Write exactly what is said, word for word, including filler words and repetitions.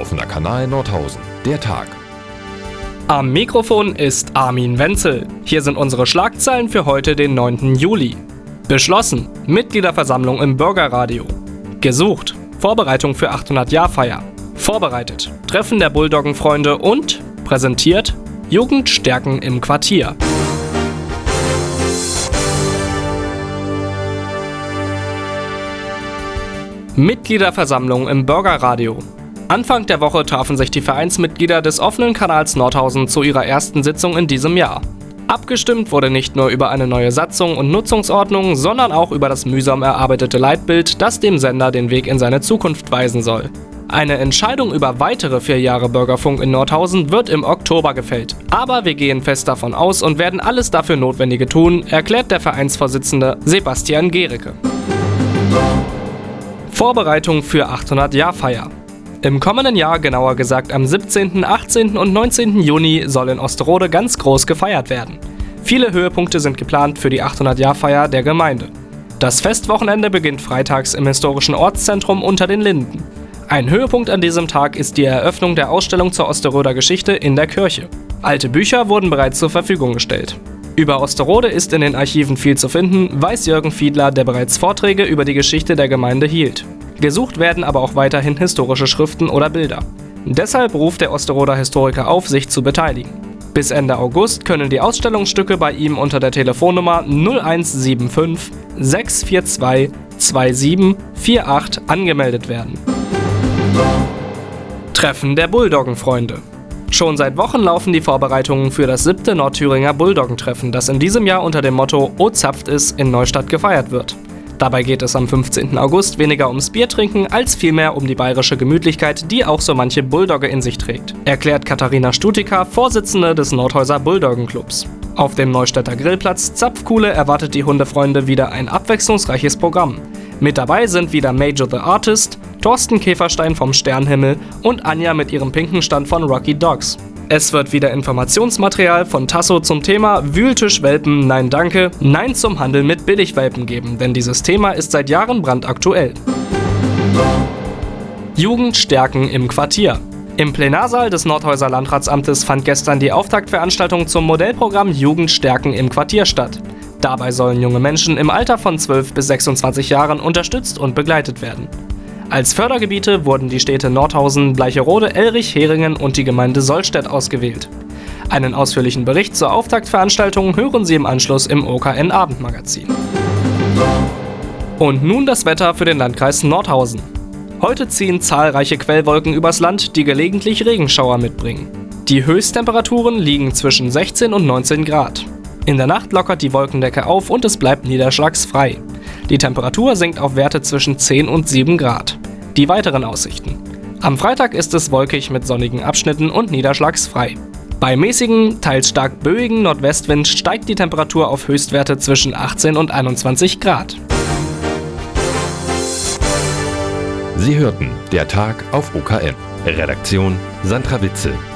Offener Kanal Nordhausen, der Tag. Am Mikrofon ist Armin Wenzel. Hier sind unsere Schlagzeilen für heute, den neunten Juli. Beschlossen, Mitgliederversammlung im Bürgerradio. Gesucht, Vorbereitung für achthundert-Jahr-Feier. Vorbereitet, Treffen der Bulldoggenfreunde und präsentiert, Jugend stärken im Quartier. Mitgliederversammlung im Bürgerradio. Anfang der Woche trafen sich die Vereinsmitglieder des offenen Kanals Nordhausen zu ihrer ersten Sitzung in diesem Jahr. Abgestimmt wurde nicht nur über eine neue Satzung und Nutzungsordnung, sondern auch über das mühsam erarbeitete Leitbild, das dem Sender den Weg in seine Zukunft weisen soll. Eine Entscheidung über weitere vier Jahre Bürgerfunk in Nordhausen wird im Oktober gefällt. Aber wir gehen fest davon aus und werden alles dafür Notwendige tun, erklärt der Vereinsvorsitzende Sebastian Gericke. Vorbereitung für achthundert-Jahr-Feier. Im kommenden Jahr, genauer gesagt am siebzehnten, achtzehnten und neunzehnten Juni, soll in Osterode ganz groß gefeiert werden. Viele Höhepunkte sind geplant für die achthundert-Jahr-Feier der Gemeinde. Das Festwochenende beginnt freitags im historischen Ortszentrum unter den Linden. Ein Höhepunkt an diesem Tag ist die Eröffnung der Ausstellung zur Osterroder Geschichte in der Kirche. Alte Bücher wurden bereits zur Verfügung gestellt. Über Osterode ist in den Archiven viel zu finden, weiß Jürgen Fiedler, der bereits Vorträge über die Geschichte der Gemeinde hielt. Gesucht werden aber auch weiterhin historische Schriften oder Bilder. Deshalb ruft der Osterroder Historiker auf, sich zu beteiligen. Bis Ende August können die Ausstellungsstücke bei ihm unter der Telefonnummer null eins sieben fünf sechs vier zwei zwei sieben vier acht angemeldet werden. Treffen der Bulldoggenfreunde. Schon seit Wochen laufen die Vorbereitungen für das siebte Nordthüringer Bulldoggentreffen, das in diesem Jahr unter dem Motto "O zapft es" in Neustadt gefeiert wird. Dabei geht es am fünfzehnten August weniger ums Biertrinken, als vielmehr um die bayerische Gemütlichkeit, die auch so manche Bulldogge in sich trägt, erklärt Katharina Stutika, Vorsitzende des Nordhäuser Bulldoggenclubs. Auf dem Neustädter Grillplatz Zapfkuhle erwartet die Hundefreunde wieder ein abwechslungsreiches Programm. Mit dabei sind wieder Major the Artist, Thorsten Käferstein vom Sternhimmel und Anja mit ihrem pinken Stand von Rocky Dogs. Es wird wieder Informationsmaterial von Tasso zum Thema Wühltischwelpen, nein danke, nein zum Handel mit Billigwelpen geben, denn dieses Thema ist seit Jahren brandaktuell. Jugend stärken im Quartier. Im Plenarsaal des Nordhäuser Landratsamtes fand gestern die Auftaktveranstaltung zum Modellprogramm Jugend stärken im Quartier statt. Dabei sollen junge Menschen im Alter von zwölf bis sechsundzwanzig Jahren unterstützt und begleitet werden. Als Fördergebiete wurden die Städte Nordhausen, Bleicherode, Elrich, Heringen und die Gemeinde Sollstedt ausgewählt. Einen ausführlichen Bericht zur Auftaktveranstaltung hören Sie im Anschluss im O K N-Abendmagazin. Und nun das Wetter für den Landkreis Nordhausen. Heute ziehen zahlreiche Quellwolken übers Land, die gelegentlich Regenschauer mitbringen. Die Höchsttemperaturen liegen zwischen sechzehn und neunzehn Grad. In der Nacht lockert die Wolkendecke auf und es bleibt niederschlagsfrei. Die Temperatur sinkt auf Werte zwischen zehn und sieben Grad. Die weiteren Aussichten. Am Freitag ist es wolkig mit sonnigen Abschnitten und niederschlagsfrei. Bei mäßigen, teils stark böigen Nordwestwind steigt die Temperatur auf Höchstwerte zwischen achtzehn und einundzwanzig Grad. Sie hörten der Tag auf O K N. Redaktion Sandra Witzel.